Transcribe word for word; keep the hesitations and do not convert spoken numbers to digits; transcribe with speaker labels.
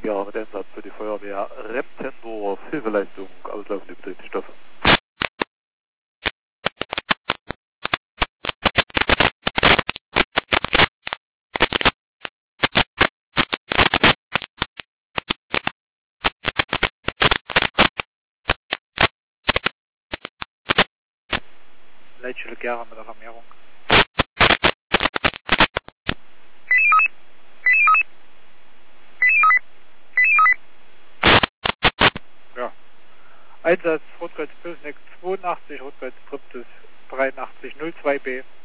Speaker 1: Gera mit Einsatz für die Feuerwehr Remptendorf, Hilfeleistung, auslaufende Betriebsstoffe.
Speaker 2: Leitstelle Gera mit Alarmierung. Ja. Einsatz Rotkreuz Pösneck zweiundachtzig, Rotkreuz Kryptus dreiundachtzig null zwei B.